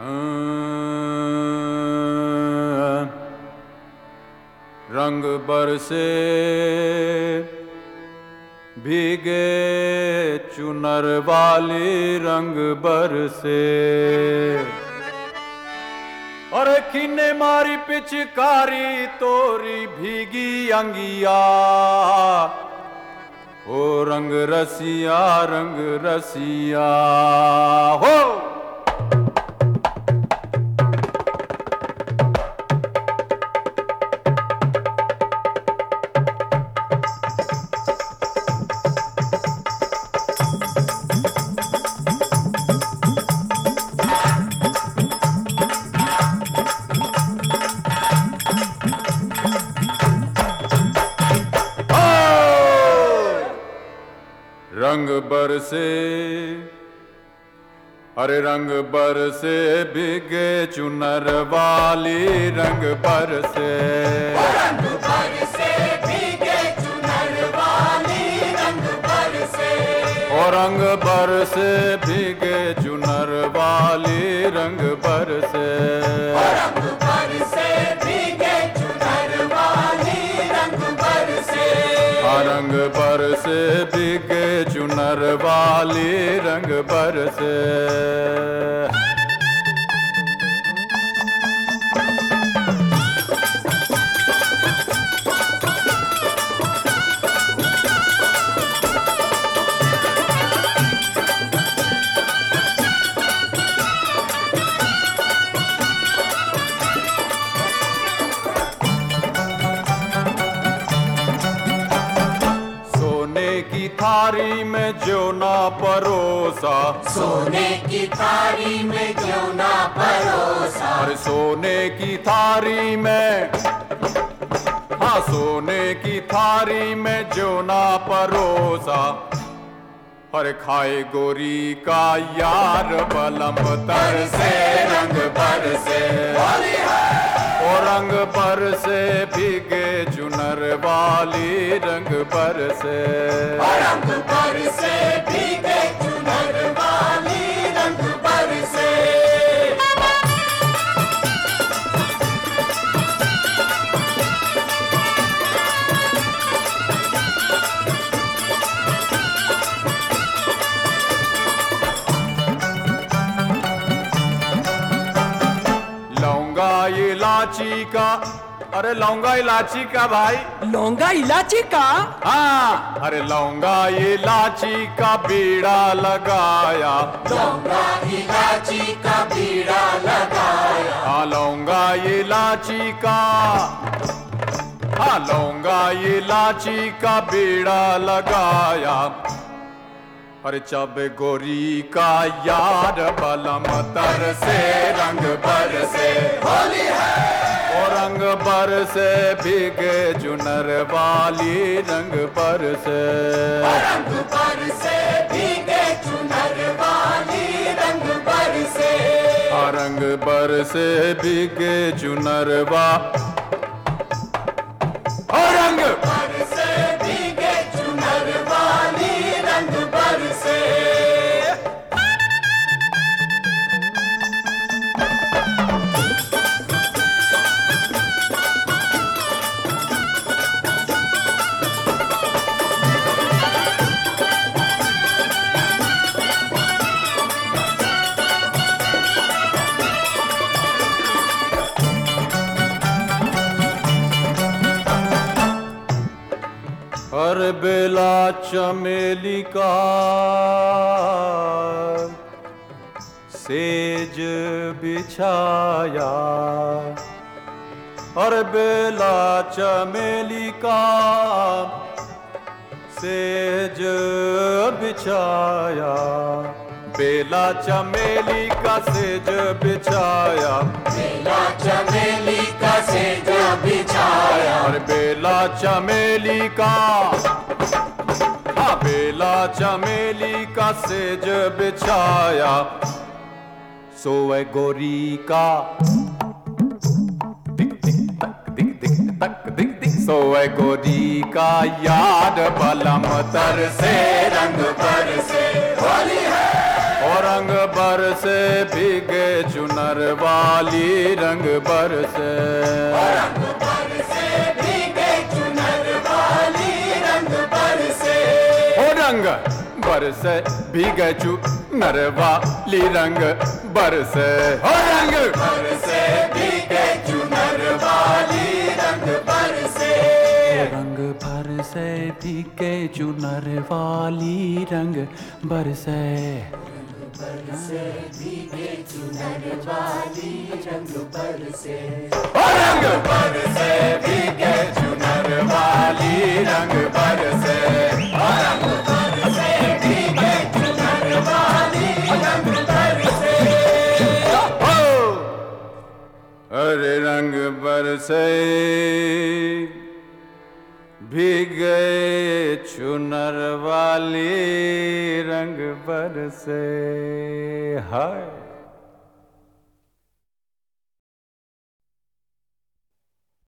रंग बरसे भीगे चुनर वाली रंग बरसे। अरे किन्ने मारी पिचकारी तोरी भीगी अंगिया, ओ रंग रसिया हो। रंग बरसे, अरे रंग बरसे भीगे चुनर वाली रंग बरसे। रंग बरसे भीगे चुनर वाली रंग बरसे। ओ रंग बरसे भीगे चुनर वाली रंग बरसे। रंग बरसे भीगे चुनर वाली रंग बरसे। रंग बरसे भीगे चुनर वाली रंग बरसे। की थारी में जो ना परोसा, सोने की थारी में जो ना परोसा। अरे सोने की थारी में, हाँ सोने की थारी में जो ना परोसा। अरे खाए गोरी का यार बलम तर से रंग बरसे। ओ रंग बरसे भीगे चुनर वाली रंग बरसे। रंग बरसे भीगे चुनर वाली रंग बरसे। लौंगा इलाची का, अरे लौंगा इलाची का भाई। लौंगा इलाची का? हाँ, अरे लौंगा इलाची का बीड़ा लगाया। लौंगा इलाची का बीड़ा लगाया। हाँ लौंगा इलाची का, हाँ लौंगा इलाची का बीड़ा लगाया। अरे चब गोरी का यार बलम तर से रंग बरसे। होली है। ओ रंग बरसे भीगे चुनर वाली रंग बरसे। रंग बरसे भीगे चुनर वाली रंग बरसे। रंग बरसे भीगे चुनर रंग बरसे भीगे चुनर वाली रंग बरसे। हर बेला चमेली का सेज बिछाया। हर बेला चमेली का सेज बिछाया। बेला चमेली का सेज बिछाया। बेला चमेली का सेज बिछाया। और बेला चमेली का, हाँ बेला चमेली का सेज बिछाया। सोए गोरी का दिक दिक तक दिक दिक तक दिक दिक। सोए गोरी का याद बलम तर से रंग बरसे। होली है। और रंग बरसे भीगे चुनर वाली रंग बरसे रंग बरसे भीगे चुनर वाली रंग बरसे ओ रंग बरसे भीगे चुनर वाली रंग बरसे ओ रंग बरसे भीगे चुनर वाली रंग बरसे रंग बरसे भीगे चुनर वाली रंग बरसे बरसे भीगे चुनर वाली रंग बरसे ओ रंग बरसे भीगे चुनर वाली रंग बरसे ओ रंग बरसे भीगे चुनर वाली रंग बरसे अरे रंग बरसे भीगे चुनर वाली रंग बरसे हाय।